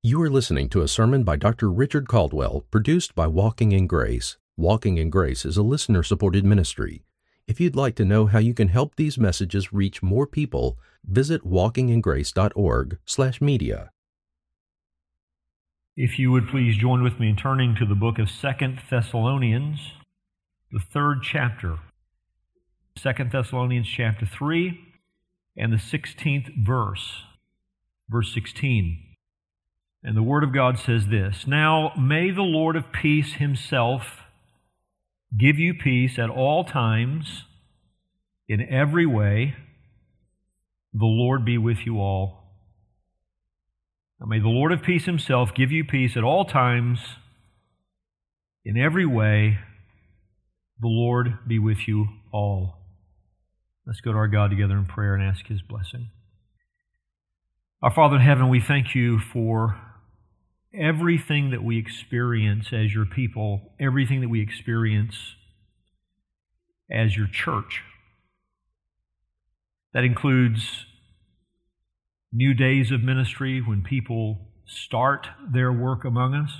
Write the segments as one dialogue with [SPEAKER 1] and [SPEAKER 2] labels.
[SPEAKER 1] You are listening to a sermon by Dr. Richard Caldwell, produced by Walking in Grace. Walking in Grace is a listener-supported ministry. If you'd like to know how you can help these messages reach more people, visit walkingingrace.org/media.
[SPEAKER 2] If you would please join with me in turning to the book of 2 Thessalonians, the 3rd chapter. 2 Thessalonians chapter 3 and the 16th verse, verse 16. And the Word of God says this: "Now may the Lord of peace himself give you peace at all times, in every way. The Lord be with you all." Now may the Lord of peace himself give you peace at all times, in every way. The Lord be with you all. Let's go to our God together in prayer and ask His blessing. Our Father in heaven, we thank you for everything that we experience as your people, everything that we experience as your church. That includes new days of ministry when people start their work among us.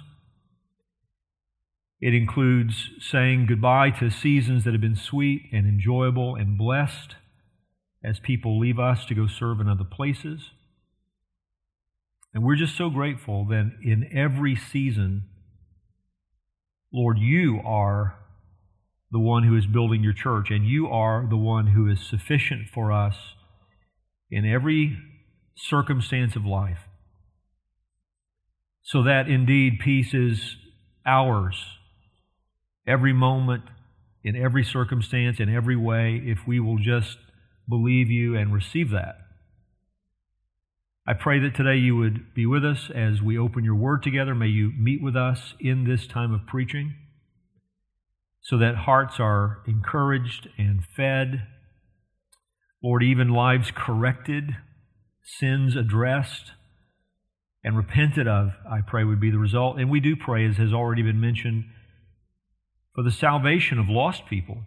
[SPEAKER 2] It includes saying goodbye to seasons that have been sweet and enjoyable and blessed as people leave us to go serve in other places. And we're just so grateful that in every season, Lord, you are the one who is building your church, and you are the one who is sufficient for us in every circumstance of life, so that indeed peace is ours every moment, in every circumstance, in every way, if we will just believe you and receive that. I pray that today you would be with us as we open your word together. May you meet with us in this time of preaching so that hearts are encouraged and fed. Lord, even lives corrected, sins addressed and repented of, I pray would be the result. And we do pray, as has already been mentioned, for the salvation of lost people.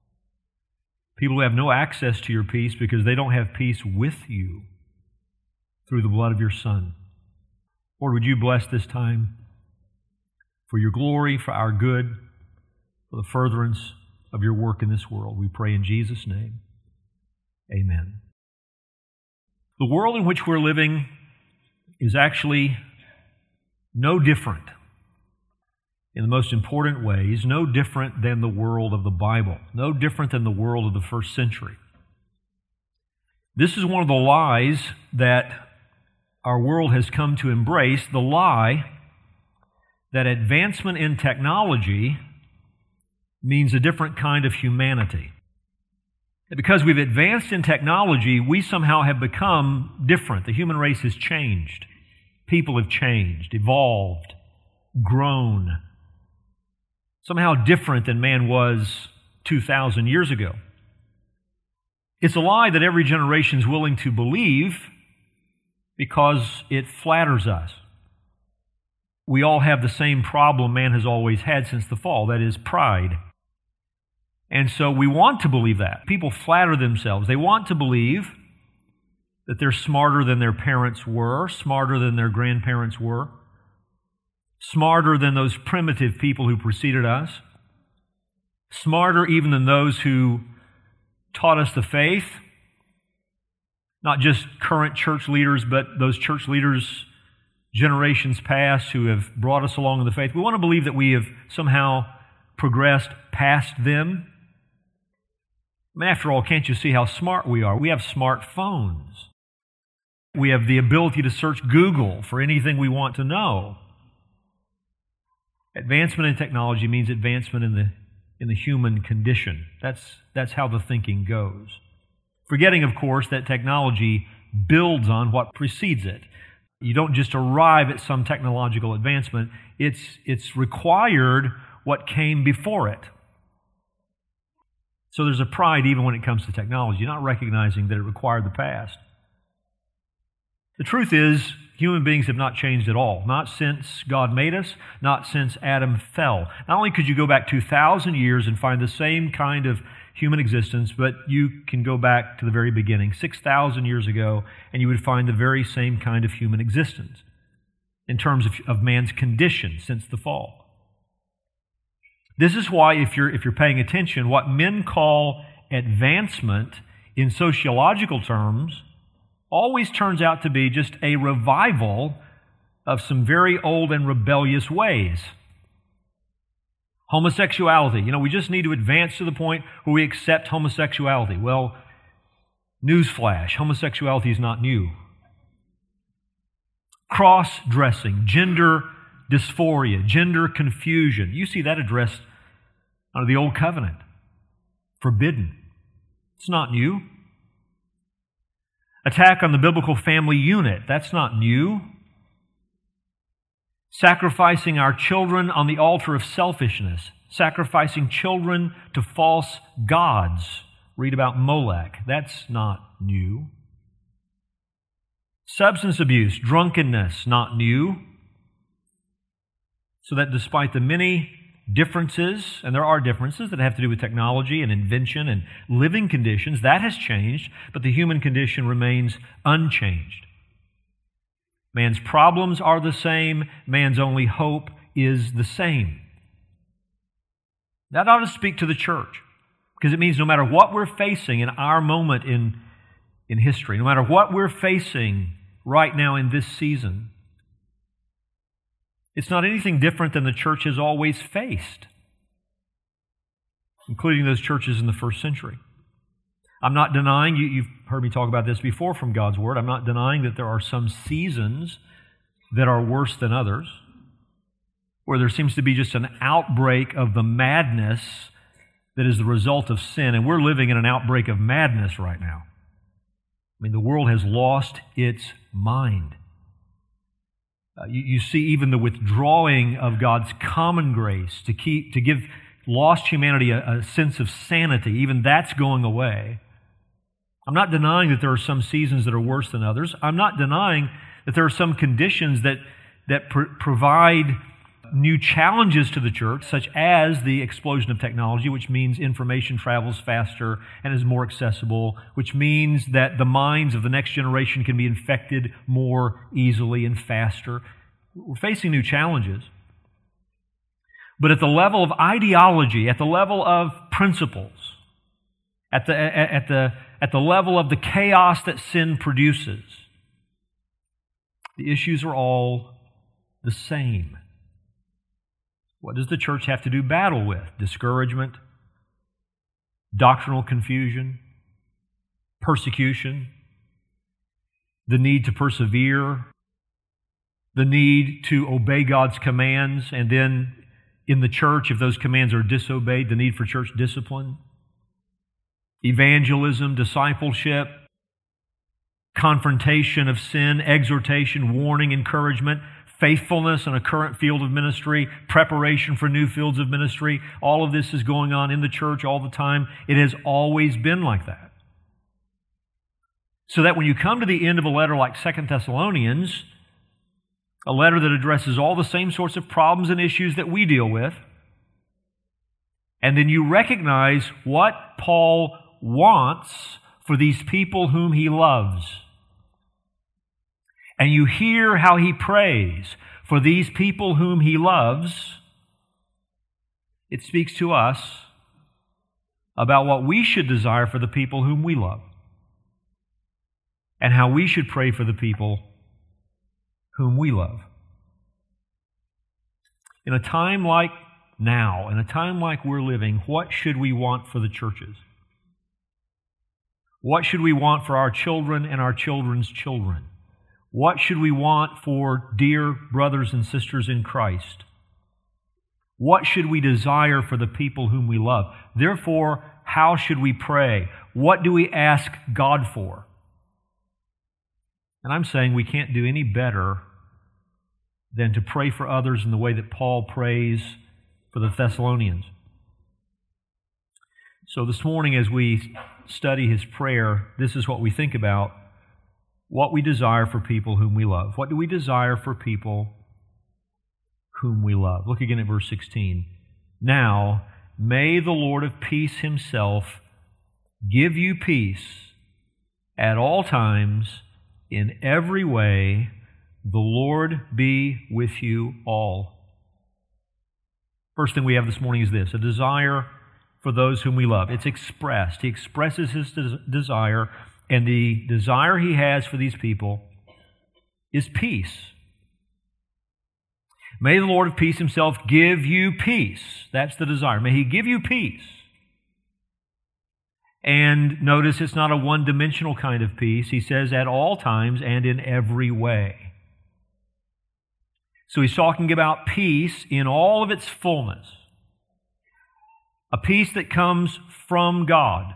[SPEAKER 2] People who have no access to your peace because they don't have peace with you through the blood of your Son. Lord, would you bless this time for your glory, for our good, for the furtherance of your work in this world. We pray in Jesus' name. Amen. The world in which we're living is actually no different, in the most important ways, no different than the world of the Bible, no different than the world of the first century. This is one of the lies that our world has come to embrace, the lie that advancement in technology means a different kind of humanity. That because we've advanced in technology, we somehow have become different. The human race has changed. People have changed, evolved, grown. Somehow different than man was 2,000 years ago. It's a lie that every generation is willing to believe because it flatters us. We all have the same problem man has always had since the fall, that is pride. And so we want to believe that. People flatter themselves. They want to believe that they're smarter than their parents were, smarter than their grandparents were, smarter than those primitive people who preceded us, smarter even than those who taught us the faith, not just current church leaders, but those church leaders generations past who have brought us along in the faith. We want to believe that we have somehow progressed past them. I mean, after all, can't you see how smart we are? We have smartphones. We have the ability to search Google for anything we want to know. Advancement in technology means advancement in the human condition. That's how the thinking goes. Forgetting, of course, that technology builds on what precedes it. You don't just arrive at some technological advancement. It's required what came before it. So there's a pride even when it comes to technology. You're not recognizing that it required the past. The truth is, human beings have not changed at all. Not since God made us, not since Adam fell. Not only could you go back 2,000 years and find the same kind of human existence, but you can go back to the very beginning, 6,000 years ago, and you would find the very same kind of human existence. in terms of man's condition since the fall. This is why, if you're paying attention, what men call advancement in sociological terms always turns out to be just a revival of some very old and rebellious ways. Homosexuality. We just need to advance to the point where we accept homosexuality. Well, newsflash, homosexuality is not new. Cross-dressing, gender dysphoria, gender confusion. You see that addressed under the Old Covenant. Forbidden. It's not new. Attack on the biblical family unit. That's not new. Sacrificing our children on the altar of selfishness. Sacrificing children to false gods. Read about Molech. That's not new. Substance abuse, drunkenness, not new. So that despite the many differences, and there are differences that have to do with technology and invention and living conditions, that has changed, but the human condition remains unchanged. Man's problems are the same. Man's only hope is the same. That ought to speak to the church, because it means no matter what we're facing in our moment in history, no matter what we're facing right now in this season, it's not anything different than the church has always faced, including those churches in the first century. I'm not denying, you've heard me talk about this before from God's Word, I'm not denying that there are some seasons that are worse than others, where there seems to be just an outbreak of the madness that is the result of sin, and we're living in an outbreak of madness right now. The world has lost its mind. You see even the withdrawing of God's common grace to give lost humanity a sense of sanity. Even that's going away. I'm not denying that there are some seasons that are worse than others. I'm not denying that there are some conditions that provide new challenges to the church, such as the explosion of technology, which means information travels faster and is more accessible, which means that the minds of the next generation can be infected more easily and faster. We're facing new challenges. But at the level of ideology, at the level of principles, at the level of the chaos that sin produces, the issues are all the same. What does the church have to do battle with? Discouragement, doctrinal confusion, persecution, the need to persevere, the need to obey God's commands, and then in the church, if those commands are disobeyed, the need for church discipline, evangelism, discipleship, confrontation of sin, exhortation, warning, encouragement, faithfulness in a current field of ministry, preparation for new fields of ministry. All of this is going on in the church all the time. It has always been like that. So that when you come to the end of a letter like 2 Thessalonians, a letter that addresses all the same sorts of problems and issues that we deal with, and then you recognize what Paul wants for these people whom he loves, and you hear how he prays for these people whom he loves, it speaks to us about what we should desire for the people whom we love, and how we should pray for the people whom we love. In a time like now, in a time like we're living, what should we want for the churches? What should we want for our children and our children's children? What should we want for dear brothers and sisters in Christ? What should we desire for the people whom we love? Therefore, how should we pray? What do we ask God for? And I'm saying we can't do any better than to pray for others in the way that Paul prays for the Thessalonians. So this morning, as we study his prayer, this is what we think about: what we desire for people whom we love. What do we desire for people whom we love? Look again at verse 16. Now, may the Lord of peace himself give you peace at all times, in every way, The Lord be with you all. First thing we have this morning is this, a desire for those whom we love. It's expressed. He expresses his desire, and the desire he has for these people is peace. May the Lord of peace himself give you peace. That's the desire. May he give you peace. And notice it's not a one-dimensional kind of peace. He says at all times and in every way. So he's talking about peace in all of its fullness. A peace that comes from God.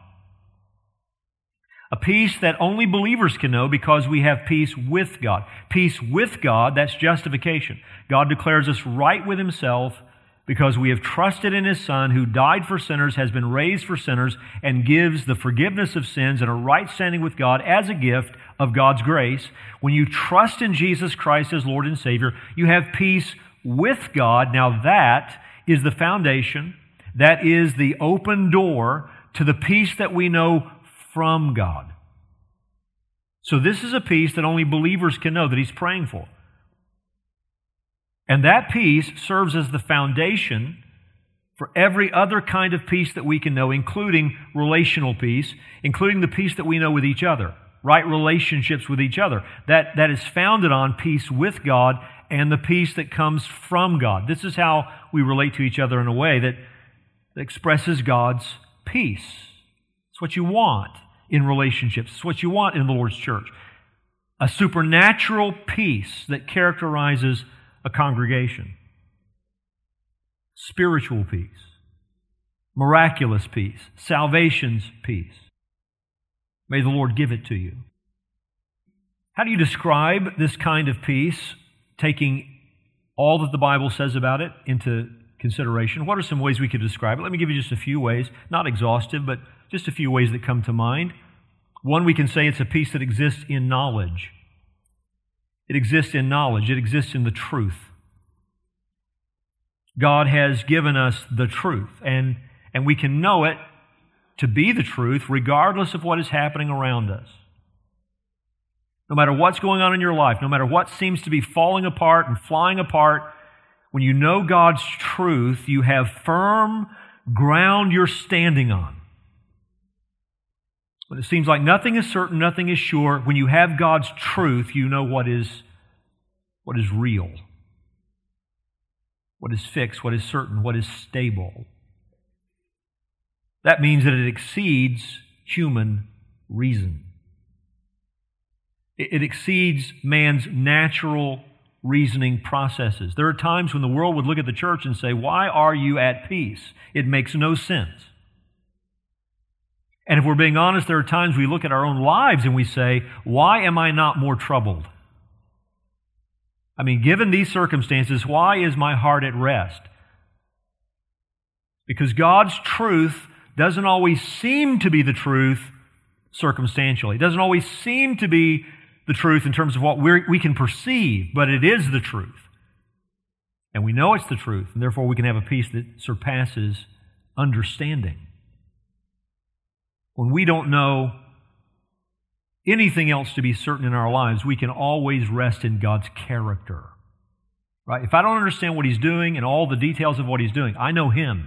[SPEAKER 2] A peace that only believers can know because we have peace with God. Peace with God, that's justification. God declares us right with himself because we have trusted in his Son who died for sinners, has been raised for sinners, and gives the forgiveness of sins and a right standing with God as a gift of God's grace. When you trust in Jesus Christ as Lord and Savior, you have peace with God. Now that is the foundation. That is the open door to the peace that we know from God. So this is a peace that only believers can know, that he's praying for. And that peace serves as the foundation for every other kind of peace that we can know, including relational peace, including the peace that we know with each other, right relationships with each other. That is founded on peace with God and the peace that comes from God. This is how we relate to each other in a way that expresses God's peace. It's what you want in relationships. It's what you want in the Lord's church. A supernatural peace that characterizes a congregation. Spiritual peace. Miraculous peace. Salvation's peace. May the Lord give it to you. How do you describe this kind of peace, taking all that the Bible says about it into consideration? What are some ways we could describe it? Let me give you just a few ways, not exhaustive, but just a few ways that come to mind. One, we can say it's a peace that exists in knowledge. It exists in knowledge. It exists in the truth. God has given us the truth, and we can know it to be the truth regardless of what is happening around us. No matter what's going on in your life, no matter what seems to be falling apart and flying apart, when you know God's truth, you have firm ground you're standing on. When it seems like nothing is certain, nothing is sure, when you have God's truth, you know what is real, what is fixed, what is certain, what is stable. That means that it exceeds human reason. It exceeds man's natural reasoning processes. There are times when the world would look at the church and say, "Why are you at peace? It makes no sense." And if we're being honest, there are times we look at our own lives and we say, "Why am I not more troubled?" I mean, given these circumstances, why is my heart at rest? Because God's truth doesn't always seem to be the truth circumstantially. It doesn't always seem to be the truth in terms of what we can perceive, but it is the truth. And we know it's the truth, and therefore we can have a peace that surpasses understanding. When we don't know anything else to be certain in our lives, we can always rest in God's character. Right? If I don't understand what He's doing and all the details of what He's doing, I know Him.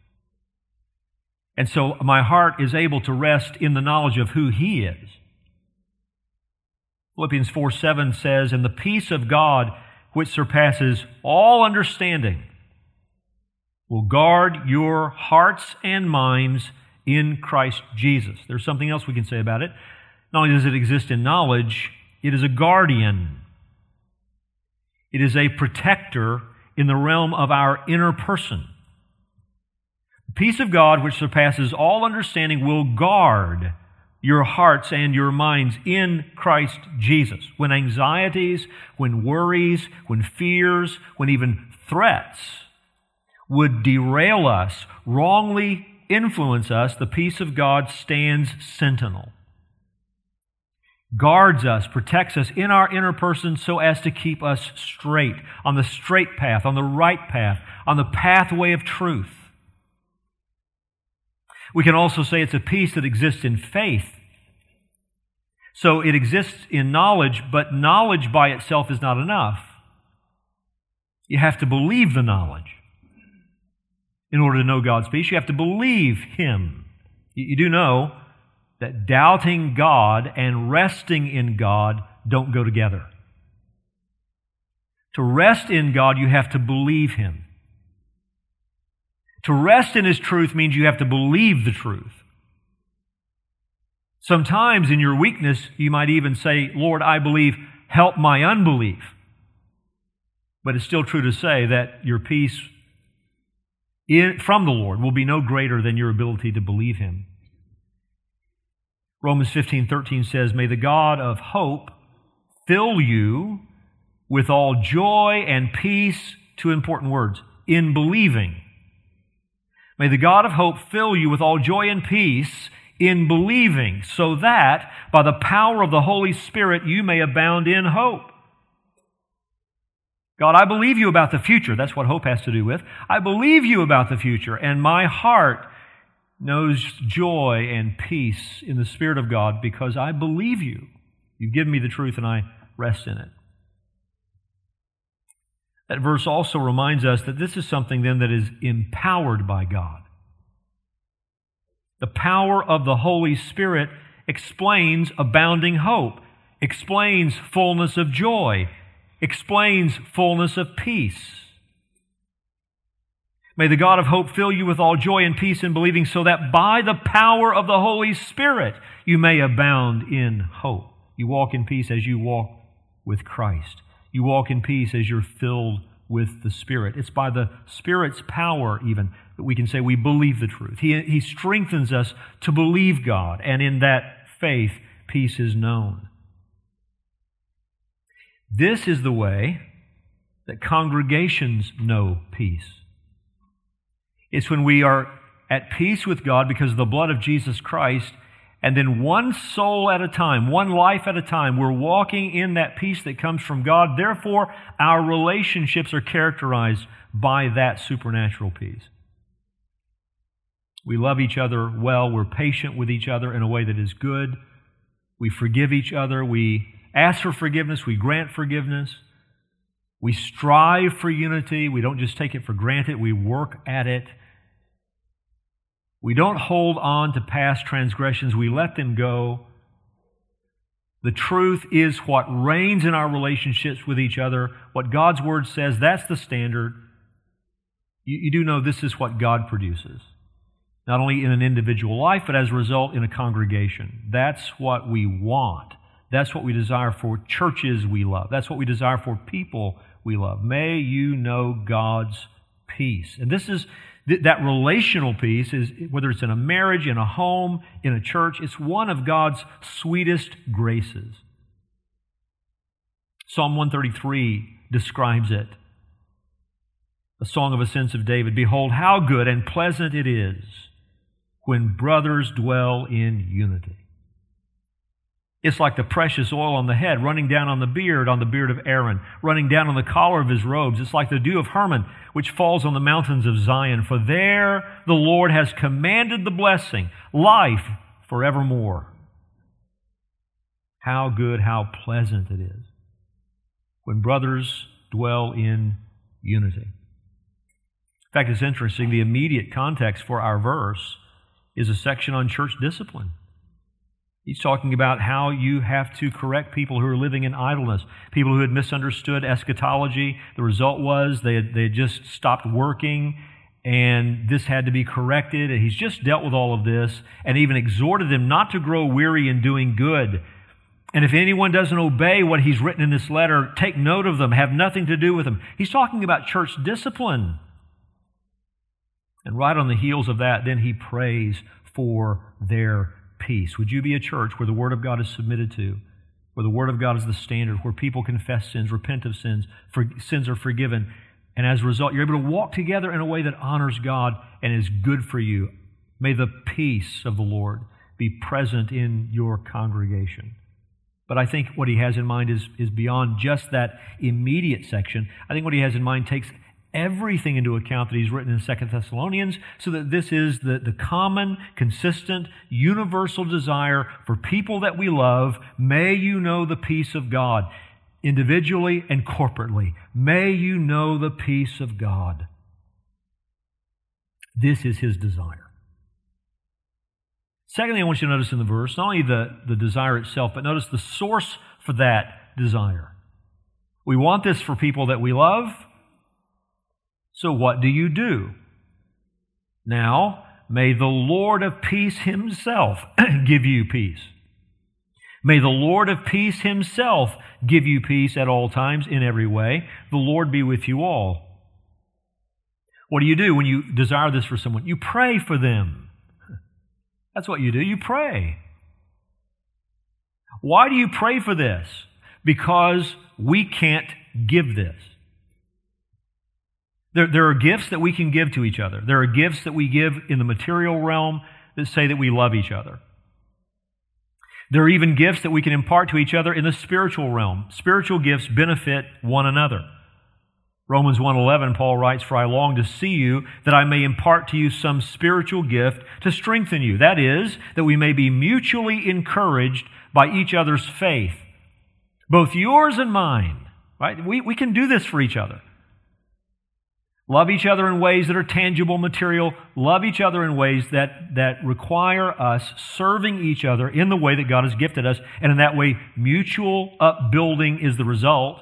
[SPEAKER 2] And so my heart is able to rest in the knowledge of who He is. Philippians 4:7 says, "And the peace of God, which surpasses all understanding, will guard your hearts and minds in Christ Jesus." There's something else we can say about it. Not only does it exist in knowledge, it is a guardian. It is a protector in the realm of our inner person. The peace of God, which surpasses all understanding, will guard your hearts and your minds in Christ Jesus. When anxieties, when worries, when fears, when even threats would derail us, wrongly influence us, the peace of God stands sentinel. Guards us, protects us in our inner person so as to keep us straight, on the straight path, on the right path, on the pathway of truth. We can also say it's a peace that exists in faith. So it exists in knowledge, but knowledge by itself is not enough. You have to believe the knowledge in order to know God's peace. You have to believe Him. You do know that doubting God and resting in God don't go together. To rest in God, you have to believe Him. To rest in His truth means you have to believe the truth. Sometimes in your weakness, you might even say, Lord, I believe, help my unbelief. But it's still true to say that your peace from the Lord will be no greater than your ability to believe Him. Romans 15:13 says, may the God of hope fill you with all joy and peace, two important words, in believing. May the God of hope fill you with all joy and peace in believing, so that by the power of the Holy Spirit you may abound in hope. God, I believe you about the future. That's what hope has to do with. I believe you about the future, and my heart knows joy and peace in the Spirit of God because I believe you. You've given me the truth and I rest in it. That verse also reminds us that this is something then that is empowered by God. The power of the Holy Spirit explains abounding hope, explains fullness of joy, explains fullness of peace. May the God of hope fill you with all joy and peace in believing, so that by the power of the Holy Spirit you may abound in hope. You walk in peace as you walk with Christ. You walk in peace as you're filled with the Spirit. It's by the Spirit's power even that we can say we believe the truth. He strengthens us to believe God, and in that faith, peace is known. This is the way that congregations know peace. It's when we are at peace with God because of the blood of Jesus Christ, and then one soul at a time, one life at a time, we're walking in that peace that comes from God. Therefore, our relationships are characterized by that supernatural peace. We love each other well. We're patient with each other in a way that is good. We forgive each other. We ask for forgiveness. We grant forgiveness. We strive for unity. We don't just take it for granted. We work at it. We don't hold on to past transgressions. We let them go. The truth is what reigns in our relationships with each other. What God's Word says, that's the standard. You do know this is what God produces. Not only in an individual life, but as a result in a congregation. That's what we want. That's what we desire for churches we love. That's what we desire for people we love. May you know God's peace. And this is that relational peace, is whether it's in a marriage, in a home, in a church, it's one of God's sweetest graces. Psalm 133 describes it. A song of ascents of David. Behold, how good and pleasant it is when brothers dwell in unity. It's like the precious oil on the head, running down on the beard of Aaron, running down on the collar of his robes. It's like the dew of Hermon, which falls on the mountains of Zion. For there the Lord has commanded the blessing, life forevermore. How good, how pleasant it is when brothers dwell in unity. In fact, it's interesting, the immediate context for our verse is a section on church discipline. He's talking about how you have to correct people who are living in idleness, people who had misunderstood eschatology. The result was they had just stopped working, and this had to be corrected. And he's just dealt with all of this and even exhorted them not to grow weary in doing good. And if anyone doesn't obey what he's written in this letter, take note of them, have nothing to do with them. He's talking about church discipline. And right on the heels of that, then he prays for their peace. Would you be a church where the Word of God is submitted to, where the Word of God is the standard, where people confess sins, repent of sins, sins are forgiven, and as a result, you're able to walk together in a way that honors God and is good for you. May the peace of the Lord be present in your congregation. But I think what he has in mind is beyond just that immediate section. I think what he has in mind takes everything into account that he's written in 2 Thessalonians, so that this is the common, consistent, universal desire for people that we love. May you know the peace of God, individually and corporately. May you know the peace of God. This is his desire. Secondly, I want you to notice in the verse, not only the desire itself, but notice the source for that desire. We want this for people that we love. So what do? Now, may the Lord of peace himself give you peace. May the Lord of peace himself give you peace at all times, in every way. The Lord be with you all. What do you do when you desire this for someone? You pray for them. That's what you do. You pray. Why do you pray for this? Because we can't give this. There are gifts that we can give to each other. There are gifts that we give in the material realm that say that we love each other. There are even gifts that we can impart to each other in the spiritual realm. Spiritual gifts benefit one another. Romans 1:11, Paul writes, "For I long to see you, that I may impart to you some spiritual gift to strengthen you." That is, that we may be mutually encouraged by each other's faith, both yours and mine. Right? We can do this for each other. Love each other in ways that are tangible, material. Love each other in ways that require us serving each other in the way that God has gifted us. And in that way, mutual upbuilding is the result.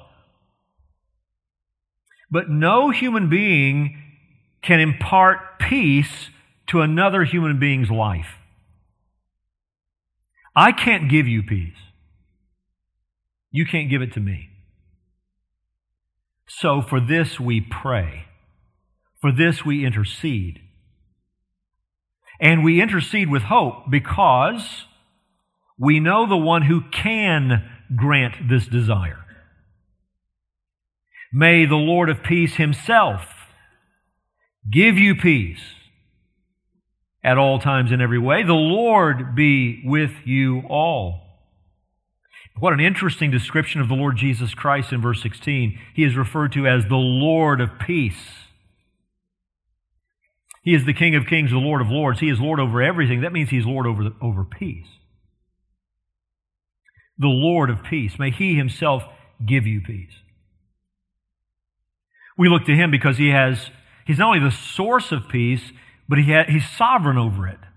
[SPEAKER 2] But no human being can impart peace to another human being's life. I can't give you peace. You can't give it to me. So for this we pray. For this we intercede. And we intercede with hope because we know the one who can grant this desire. May the Lord of peace himself give you peace at all times in every way. The Lord be with you all. What an interesting description of the Lord Jesus Christ in verse 16. He is referred to as the Lord of peace. He is the King of kings, the Lord of lords. He is Lord over everything. That means he's Lord over peace. The Lord of peace. May he himself give you peace. We look to him because he's not only the source of peace, but he's sovereign over it.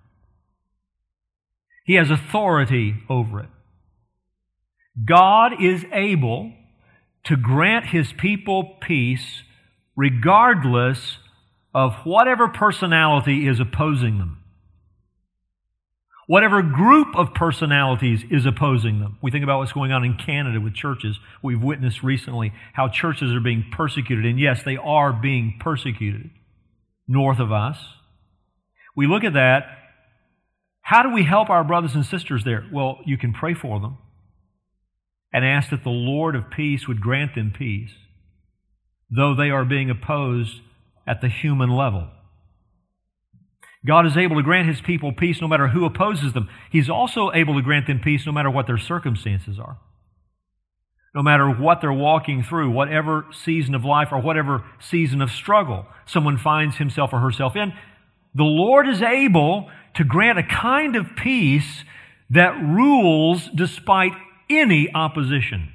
[SPEAKER 2] He has authority over it. God is able to grant his people peace regardless of whatever personality is opposing them. Whatever group of personalities is opposing them. We think about what's going on in Canada with churches. We've witnessed recently how churches are being persecuted. And yes, they are being persecuted north of us. We look at that. How do we help our brothers and sisters there? Well, you can pray for them and ask that the Lord of peace would grant them peace, though they are being opposed at the human level. God is able to grant his people peace no matter who opposes them. He's also able to grant them peace no matter what their circumstances are. No matter what they're walking through, whatever season of life or whatever season of struggle someone finds himself or herself in, the Lord is able to grant a kind of peace that rules despite any opposition.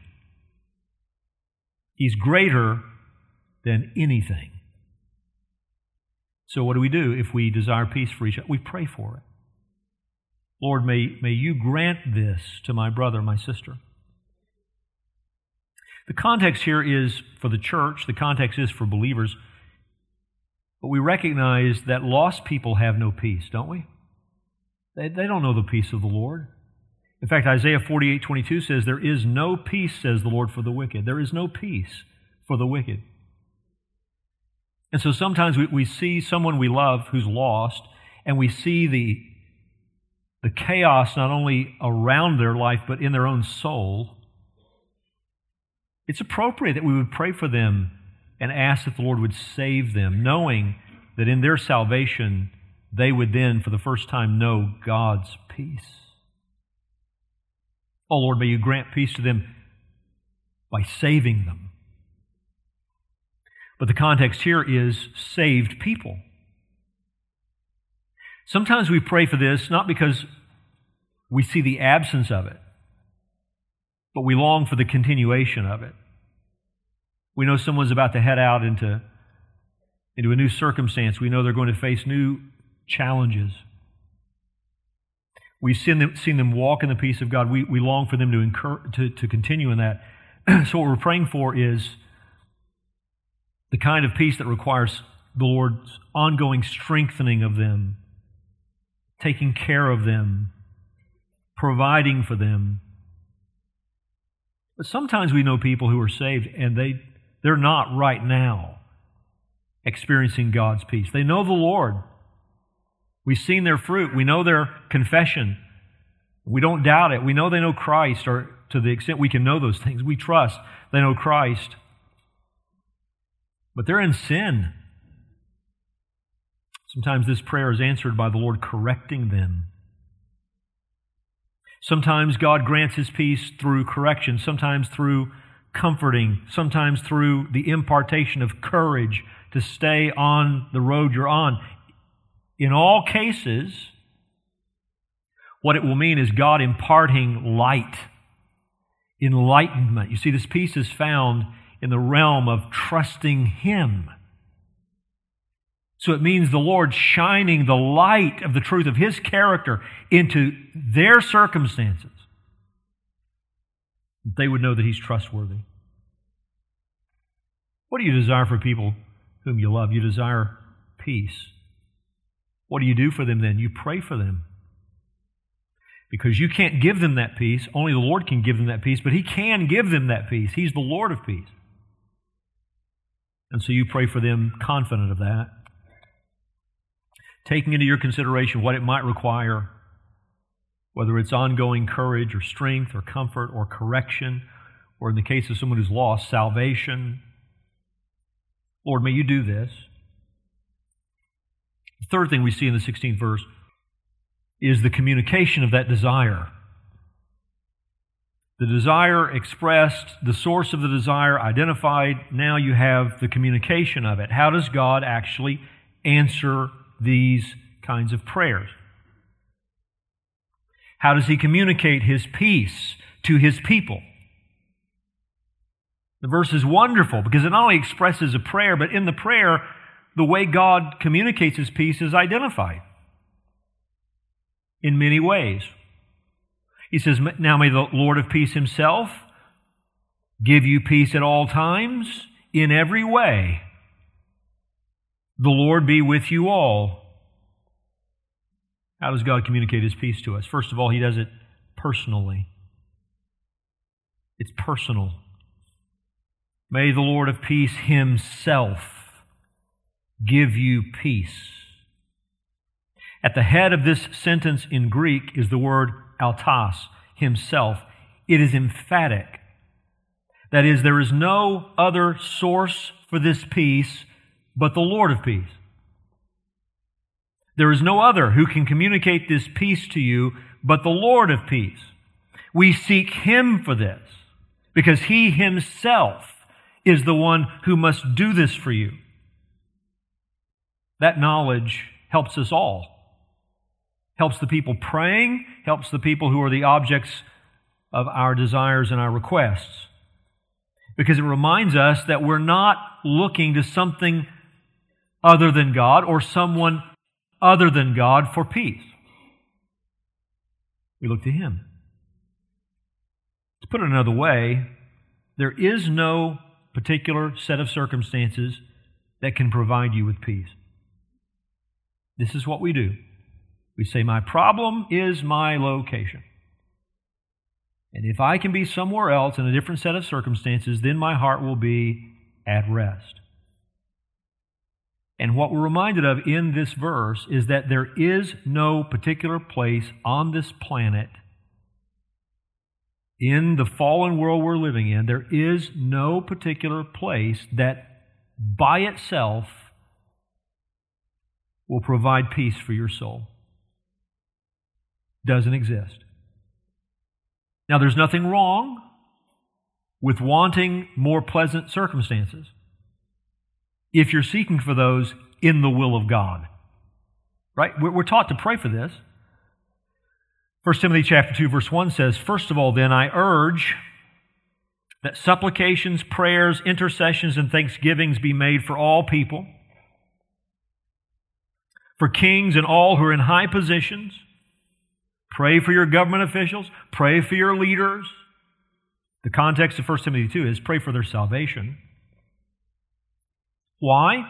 [SPEAKER 2] He's greater than anything. So what do? If we desire peace for each other? We pray for it. Lord, may you grant this to my brother, my sister. The context here is for the church. The context is for believers. But we recognize that lost people have no peace, don't we? They don't know the peace of the Lord. In fact, Isaiah 48:22 says, "There is no peace, says the Lord, for the wicked." There is no peace for the wicked. And so sometimes we see someone we love who's lost, and we see the chaos not only around their life, but in their own soul. It's appropriate that we would pray for them and ask that the Lord would save them, knowing that in their salvation, they would then, for the first time, know God's peace. Oh, Lord, may you grant peace to them by saving them. But the context here is saved people. Sometimes we pray for this not because we see the absence of it, but we long for the continuation of it. We know someone's about to head out into a new circumstance. We know they're going to face new challenges. We've seen them walk in the peace of God. We long for them to continue in that. So what we're praying for is the kind of peace that requires the Lord's ongoing strengthening of them, taking care of them, providing for them. But sometimes we know people who are saved and they're not right now experiencing God's peace. They know the Lord. We've seen their fruit. We know their confession. We don't doubt it. We know they know Christ, or to the extent we can know those things, we trust they know Christ. But they're in sin. Sometimes this prayer is answered by the Lord correcting them. Sometimes God grants His peace through correction, sometimes through comforting, sometimes through the impartation of courage to stay on the road you're on. In all cases, what it will mean is God imparting light, enlightenment. You see, this peace is found in the realm of trusting Him. So it means the Lord shining the light of the truth of His character into their circumstances. They would know that He's trustworthy. What do you desire for people whom you love? You desire peace. What do you do for them then? You pray for them. Because you can't give them that peace. Only the Lord can give them that peace, but He can give them that peace. He's the Lord of peace. And so you pray for them confident of that, taking into your consideration what it might require, whether it's ongoing courage or strength or comfort or correction, or in the case of someone who's lost, salvation. Lord, may you do this. The third thing we see in the 16th verse is the communication of that desire. The desire expressed, the source of the desire identified, now you have the communication of it. How does God actually answer these kinds of prayers? How does He communicate His peace to His people? The verse is wonderful because it not only expresses a prayer, but in the prayer, the way God communicates His peace is identified in many ways. He says, now may the Lord of peace Himself give you peace at all times, in every way. The Lord be with you all. How does God communicate His peace to us? First of all, He does it personally. It's personal. May the Lord of peace Himself give you peace. At the head of this sentence in Greek is the word autos, Himself. It is emphatic. That is, there is no other source for this peace but the Lord of peace. There is no other who can communicate this peace to you but the Lord of peace. We seek Him for this because He Himself is the one who must do this for you. That knowledge helps us all. Helps the people praying, helps the people who are the objects of our desires and our requests. Because it reminds us that we're not looking to something other than God or someone other than God for peace. We look to Him. To put it another way, there is no particular set of circumstances that can provide you with peace. This is what we do. We say, my problem is my location. And if I can be somewhere else in a different set of circumstances, then my heart will be at rest. And what we're reminded of in this verse is that there is no particular place on this planet, in the fallen world we're living in, there is no particular place that by itself will provide peace for your soul. Doesn't exist. Now, there's nothing wrong with wanting more pleasant circumstances. if you're seeking for those in the will of God. Right? We're taught to pray for this. 1 Timothy chapter 2, verse 1 says, "First of all, then, I urge that supplications, prayers, intercessions, and thanksgivings be made for all people, for kings and all who are in high positions. Pray for your government officials. Pray for your leaders." The context of 1 Timothy 2 is pray for their salvation. Why?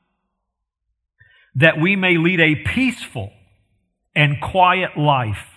[SPEAKER 2] That we may lead a peaceful and quiet life,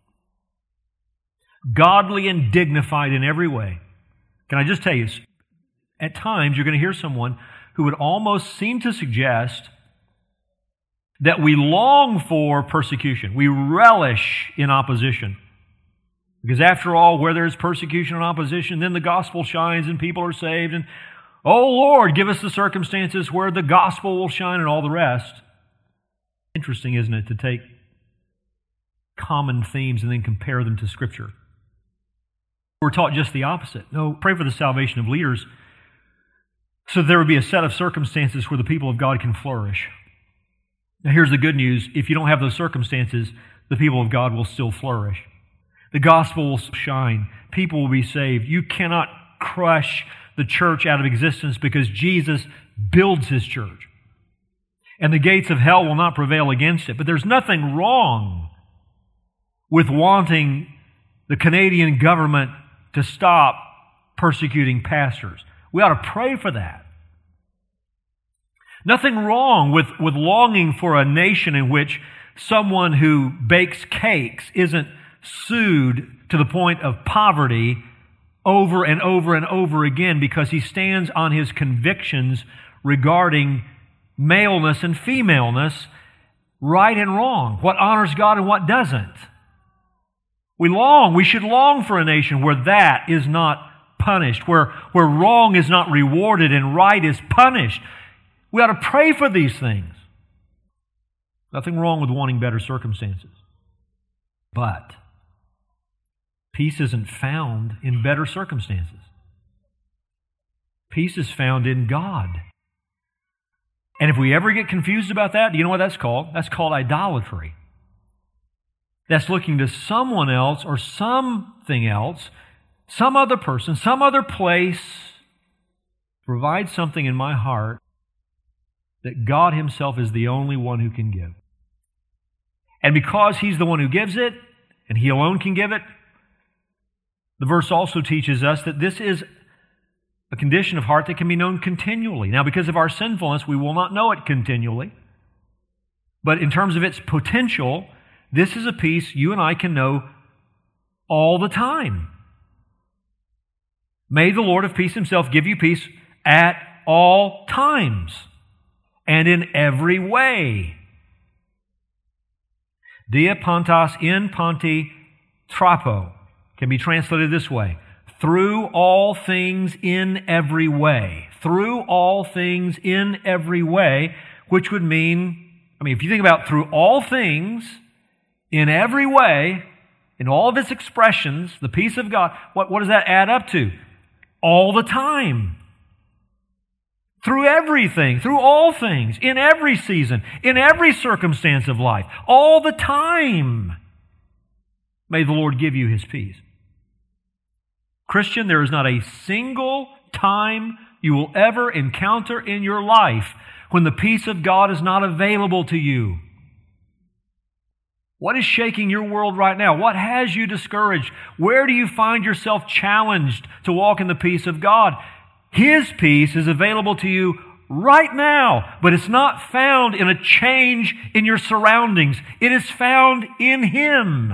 [SPEAKER 2] godly and dignified in every way. Can I just tell you, at times you're going to hear someone who would almost seem to suggest that we long for persecution. We relish in opposition. Because after all, where there's persecution and opposition, then the gospel shines and people are saved. And, oh Lord, give us the circumstances where the gospel will shine and all the rest. Interesting, isn't it, to take common themes and then compare them to Scripture. We're taught just the opposite. No, pray for the salvation of leaders so there would be a set of circumstances where the people of God can flourish. Now here's the good news. If you don't have those circumstances, the people of God will still flourish. The gospel will shine. People will be saved. You cannot crush the church out of existence because Jesus builds His church. And the gates of hell will not prevail against it. But there's nothing wrong with wanting the Canadian government to stop persecuting pastors. We ought to pray for that. Nothing wrong with longing for a nation in which someone who bakes cakes isn't sued to the point of poverty over and over and over again because he stands on his convictions regarding maleness and femaleness, right and wrong, what honors God and what doesn't. We should long for a nation where that is not punished, where wrong is not rewarded and right is punished. We ought to pray for these things. Nothing wrong with wanting better circumstances. But peace isn't found in better circumstances. Peace is found in God. And if we ever get confused about that, do you know what that's called? That's called idolatry. That's looking to someone else or something else, some other person, some other place, provide something in my heart that God Himself is the only one who can give. And because He's the one who gives it, and He alone can give it, the verse also teaches us that this is a condition of heart that can be known continually. Now, because of our sinfulness, we will not know it continually. But in terms of its potential, this is a peace you and I can know all the time. May the Lord of peace Himself give you peace at all times and in every way. Dia pantas in panti trapo can be translated this way: through all things in every way. Through all things in every way, which would mean, if you think about through all things, in every way, in all of its expressions, the peace of God, what does that add up to? All the time. Through everything, through all things, in every season, in every circumstance of life, all the time. May the Lord give you His peace. Christian, there is not a single time you will ever encounter in your life when the peace of God is not available to you. What is shaking your world right now? What has you discouraged? Where do you find yourself challenged to walk in the peace of God? His peace is available to you right now, but it's not found in a change in your surroundings. It is found in Him.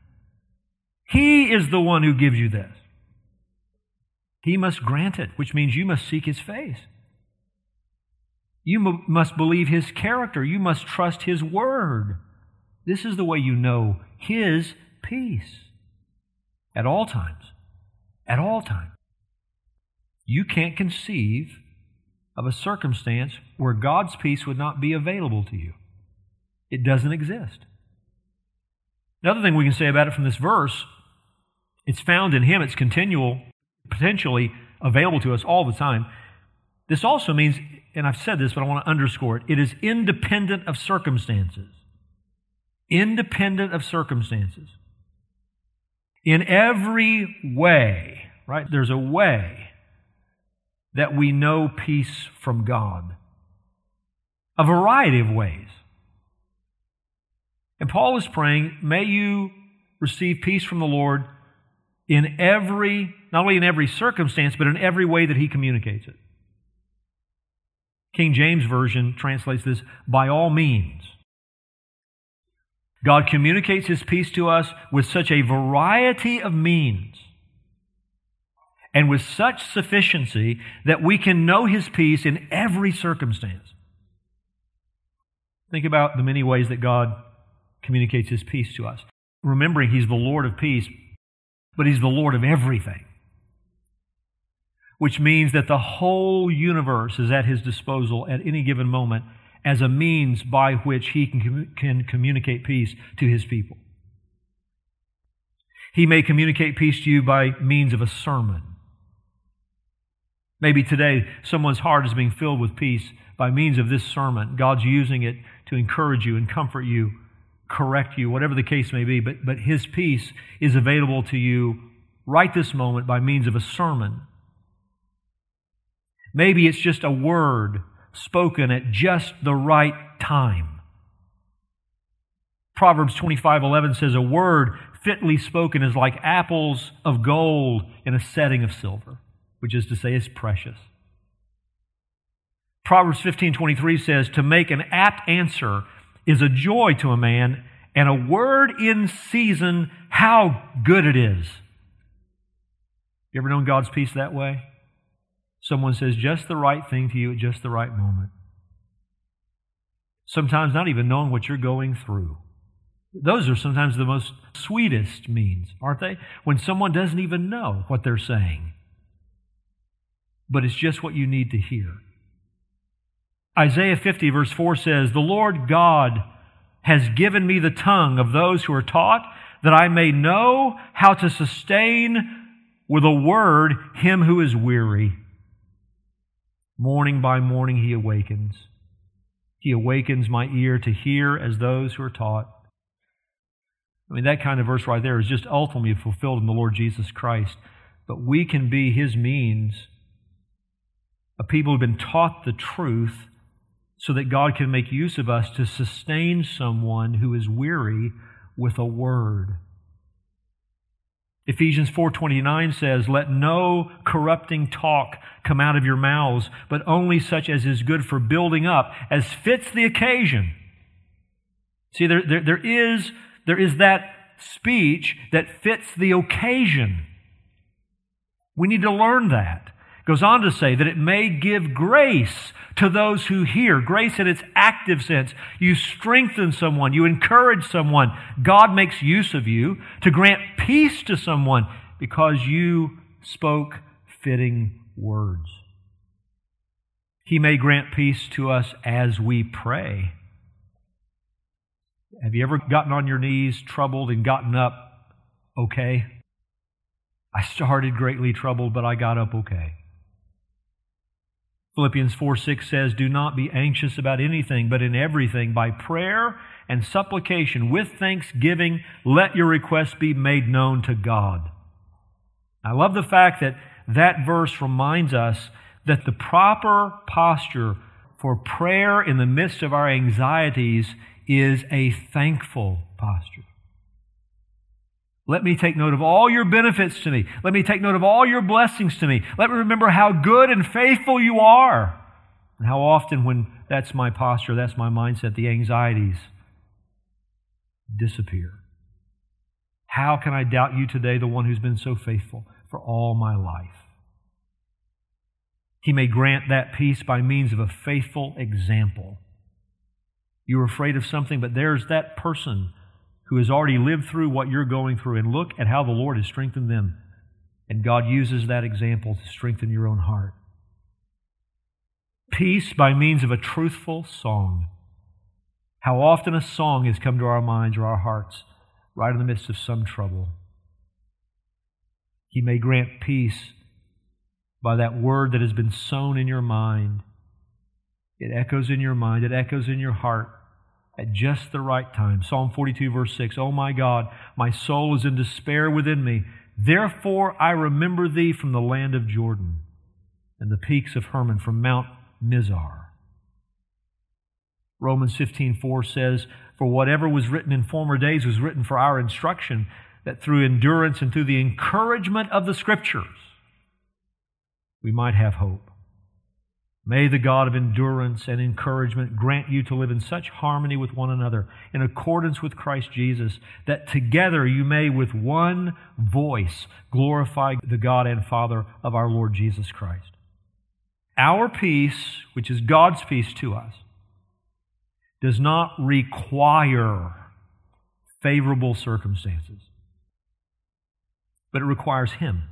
[SPEAKER 2] He is the one who gives you this. He must grant it, which means you must seek His face. You must believe His character. You must trust His word. This is the way you know His peace. At all times. At all times. You can't conceive of a circumstance where God's peace would not be available to you. It doesn't exist. Another thing we can say about it from this verse, it's found in Him. It's continual, potentially available to us all the time. This also means, and I've said this, but I want to underscore it, it is independent of circumstances. Independent of circumstances. In every way, right? There's a way that we know peace from God. A variety of ways. And Paul is praying, may you receive peace from the Lord in every, not only in every circumstance, but in every way that He communicates it. King James Version translates this, by all means. God communicates His peace to us with such a variety of means and with such sufficiency that we can know His peace in every circumstance. Think about the many ways that God communicates His peace to us. Remembering He's the Lord of peace, but He's the Lord of everything. Which means that the whole universe is at His disposal at any given moment as a means by which He can communicate peace to His people. He may communicate peace to you by means of a sermon. Maybe today someone's heart is being filled with peace by means of this sermon. God's using it to encourage you and comfort you, correct you, whatever the case may be, but His peace is available to you right this moment by means of a sermon. Maybe it's just a word spoken at just the right time. Proverbs 25:11 says, a word fitly spoken is like apples of gold in a setting of silver, which is to say, it's precious. Proverbs 15:23 says, to make an apt answer is a joy to a man, and a word in season, how good it is. You ever known God's peace that way? Someone says just the right thing to you at just the right moment. Sometimes not even knowing what you're going through. Those are sometimes the most sweetest means, aren't they? When someone doesn't even know what they're saying, but it's just what you need to hear. Isaiah 50 verse 4 says, the Lord God has given me the tongue of those who are taught, that I may know how to sustain with a word him who is weary. Morning by morning He awakens. He awakens my ear to hear as those who are taught. I mean, that kind of verse right there is just ultimately fulfilled in the Lord Jesus Christ. But we can be His means of people who have been taught the truth so that God can make use of us to sustain someone who is weary with a word. Ephesians 4:29 says, let no corrupting talk come out of your mouths, but only such as is good for building up, as fits the occasion. See, there is that speech that fits the occasion. We need to learn that. It goes on to say that it may give grace to those who hear. Grace in its active sense. You strengthen someone. You encourage someone. God makes use of you to grant peace to someone because you spoke fitting words. He may grant peace to us as we pray. Have you ever gotten on your knees, troubled, and gotten up okay? I started greatly troubled, but I got up okay. Philippians 4:6 says, do not be anxious about anything, but in everything, by prayer and supplication, with thanksgiving, let your requests be made known to God. I love the fact that that verse reminds us that the proper posture for prayer in the midst of our anxieties is a thankful posture. Let me take note of all your benefits to me. Let me take note of all your blessings to me. Let me remember how good and faithful you are. And how often when that's my posture, that's my mindset, the anxieties disappear. How can I doubt you today, the one who's been so faithful for all my life? He may grant that peace by means of a faithful example. You're afraid of something, but there's that person who has already lived through what you're going through, and look at how the Lord has strengthened them. And God uses that example to strengthen your own heart. Peace by means of a truthful song. How often a song has come to our minds or our hearts right in the midst of some trouble. He may grant peace by that word that has been sown in your mind. It echoes in your mind. It echoes in your heart at just the right time. Psalm 42, verse 6, "O my God, my soul is in despair within me. Therefore I remember Thee from the land of Jordan and the peaks of Hermon, from Mount Mizar." Romans 15:4 says, "For whatever was written in former days was written for our instruction, that through endurance and through the encouragement of the Scriptures we might have hope." May the God of endurance and encouragement grant you to live in such harmony with one another, in accordance with Christ Jesus, that together you may with one voice glorify the God and Father of our Lord Jesus Christ. Our peace, which is God's peace to us, does not require favorable circumstances, but it requires Him.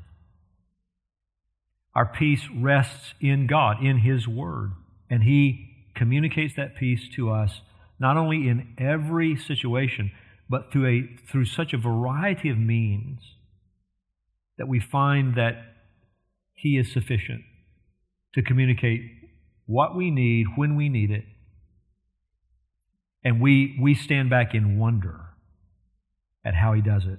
[SPEAKER 2] Our peace rests in God, in His Word, and He communicates that peace to us not only in every situation, but through such a variety of means that we find that He is sufficient to communicate what we need when we need it. And we stand back in wonder at how He does it.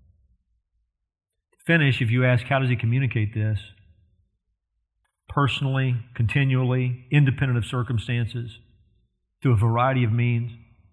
[SPEAKER 2] To finish, if you ask, how does He communicate this? Personally, continually, independent of circumstances, through a variety of means.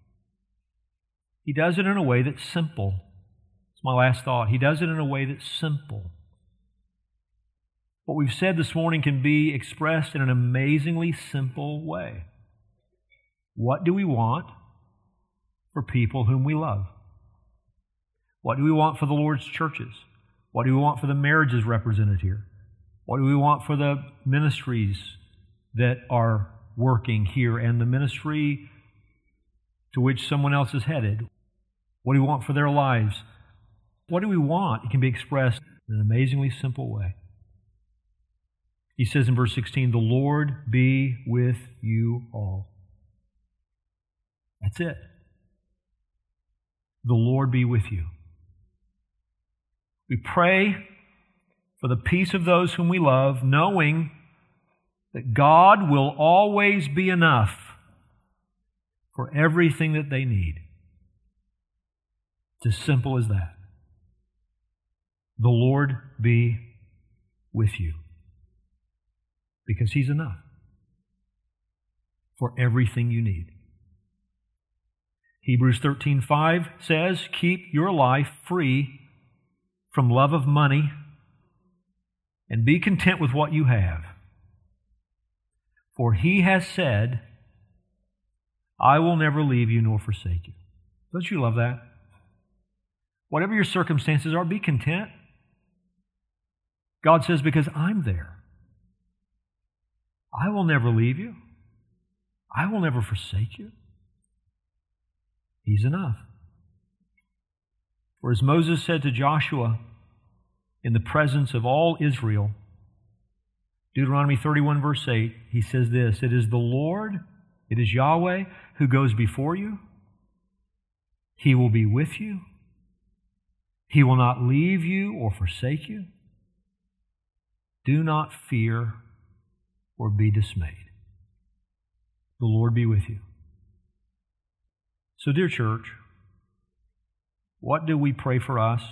[SPEAKER 2] He does it in a way that's simple. It's my last thought. He does it in a way that's simple. What we've said this morning can be expressed in an amazingly simple way. What do we want for people whom we love? What do we want for the Lord's churches? What do we want for the marriages represented here? What do we want for the ministries that are working here and the ministry to which someone else is headed? What do we want for their lives? What do we want? It can be expressed in an amazingly simple way. He says in verse 16, "The Lord be with you all." That's it. The Lord be with you. We pray for the peace of those whom we love, knowing that God will always be enough for everything that they need. It's as simple as that. The Lord be with you, because He's enough for everything you need. Hebrews 13:5 says, "Keep your life free from love of money, and be content with what you have. For He has said, I will never leave you nor forsake you." Don't you love that? Whatever your circumstances are, be content. God says, because I'm there. I will never leave you. I will never forsake you. He's enough. For as Moses said to Joshua, in the presence of all Israel, Deuteronomy 31 verse 8, he says this, "It is the Lord, it is Yahweh, who goes before you. He will be with you. He will not leave you or forsake you. Do not fear or be dismayed." The Lord be with you. So, dear church, what do we pray for us?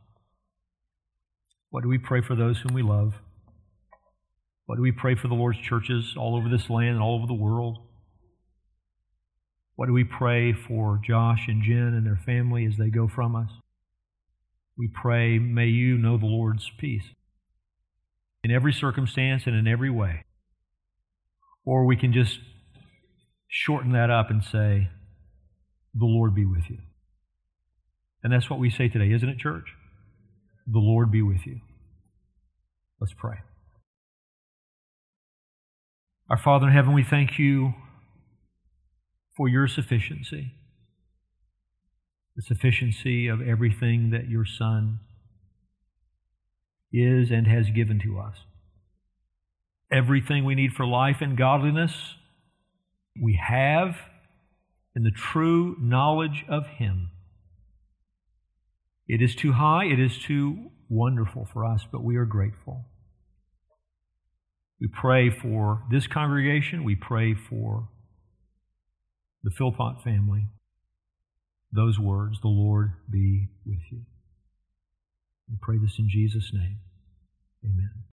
[SPEAKER 2] What do we pray for those whom we love? What do we pray for the Lord's churches all over this land and all over the world? What do we pray for Josh and Jen and their family as they go from us? We pray, may you know the Lord's peace in every circumstance and in every way. Or we can just shorten that up and say, the Lord be with you. And that's what we say today, isn't it, church? The Lord be with you. Let's pray. Our Father in heaven, we thank you for your sufficiency, the sufficiency of everything that your Son is and has given to us. Everything we need for life and godliness, we have in the true knowledge of Him. It is too high, it is too wonderful for us, but we are grateful. We pray for this congregation. We pray for the Philpott family. Those words, the Lord be with you. We pray this in Jesus' name. Amen.